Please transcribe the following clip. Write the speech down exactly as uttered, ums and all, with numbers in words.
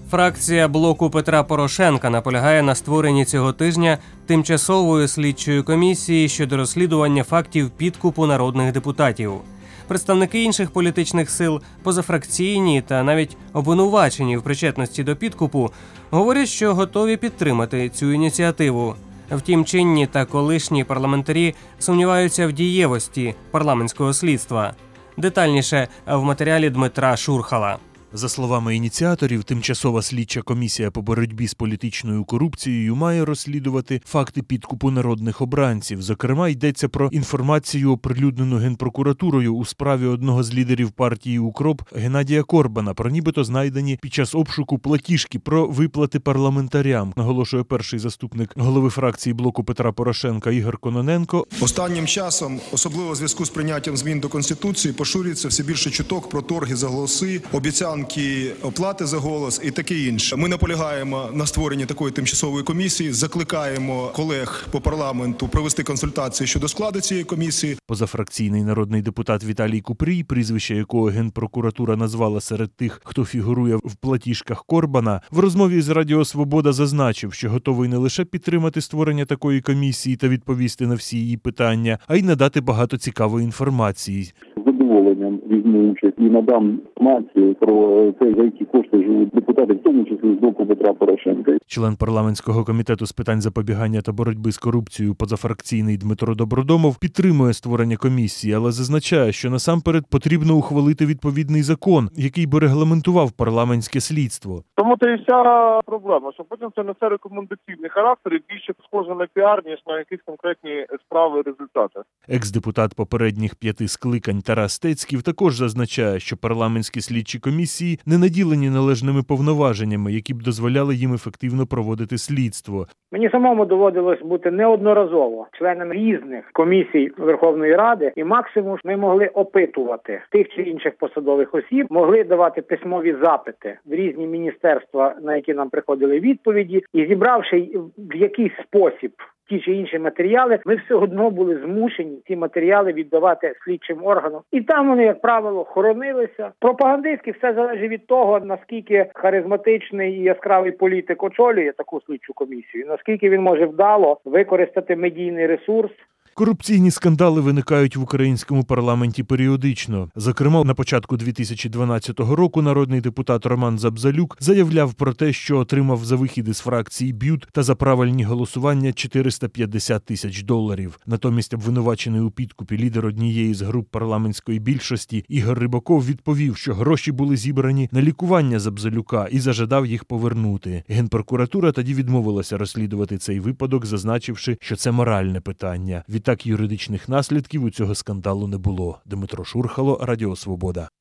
Фракція блоку Петра Порошенка наполягає на створенні цього тижня тимчасової слідчої комісії щодо розслідування фактів підкупу народних депутатів. Представники інших політичних сил, позафракційні та навіть обвинувачені в причетності до підкупу, говорять, що готові підтримати цю ініціативу. Втім, чинні та колишні парламентарі сумніваються в дієвості парламентського слідства. Детальніше в матеріалі Дмитра Шурхала. За словами ініціаторів, тимчасова слідча комісія по боротьбі з політичною корупцією має розслідувати факти підкупу народних обранців. Зокрема, йдеться про інформацію, оприлюднену Генпрокуратурою у справі одного з лідерів партії «Укроп» Геннадія Корбана, про нібито знайдені під час обшуку платіжки про виплати парламентарям, наголошує перший заступник голови фракції блоку Петра Порошенка Ігор Кононенко. Останнім часом, особливо в зв'язку з прийняттям змін до Конституції, поширюється все більше чуток про торги за голоси, обіцянки оплати за голос і таке інше. Ми наполягаємо на створенні такої тимчасової комісії, закликаємо колег по парламенту провести консультації щодо складу цієї комісії. Позафракційний народний депутат Віталій Купрій, прізвище якого Генпрокуратура назвала серед тих, хто фігурує в платіжках Корбана, в розмові з Радіо Свобода зазначив, що готовий не лише підтримати створення такої комісії та відповісти на всі її питання, а й надати багато цікавої інформації. З задоволенням візьму участь і надам інформацію про те, за які кошти живуть депутати, в тому числі з боку Петра Порошенка. Член парламентського комітету з питань запобігання та боротьби з корупцією позафракційний Дмитро Добродомов підтримує створення комісії, але зазначає, що насамперед потрібно ухвалити відповідний закон, який би регламентував парламентське слідство. Тому то і вся проблема, що потім це несе рекомендаційний характер і більше схоже на піар, ніж на якісь конкретні справи, результати. Екс-депутат попередніх п'яти скликань Тарас Стецьків також зазначає, що парламентські слідчі комісії не наділені належними повноваженнями, які б дозволяли їм ефективно проводити слідство. Мені самому доводилось бути неодноразово членом різних комісій Верховної Ради, і максимум ми могли опитувати тих чи інших посадових осіб, могли давати письмові запити в різні міністерства, на які нам приходили відповіді, і зібравши в якийсь спосіб ті чи інші матеріали, ми все одно були змушені ці матеріали віддавати слідчим органам. І там вони, як правило, хоронилися. Пропагандистськи все залежить від того, наскільки харизматичний і яскравий політик очолює таку слідчу комісію, наскільки він може вдало використати медійний ресурс. Корупційні скандали виникають в українському парламенті періодично. Зокрема, на початку дві тисячі дванадцятого року народний депутат Роман Забзалюк заявляв про те, що отримав за вихід із фракції БЮТ та за правильні голосування чотириста п'ятдесят тисяч доларів. Натомість обвинувачений у підкупі лідер однієї з груп парламентської більшості Ігор Рибаков відповів, що гроші були зібрані на лікування Забзалюка і зажадав їх повернути. Генпрокуратура тоді відмовилася розслідувати цей випадок, зазначивши, що це моральне питання. Відтак юридичних наслідків у цього скандалу не було. Дмитро Шурхало, Радіо Свобода.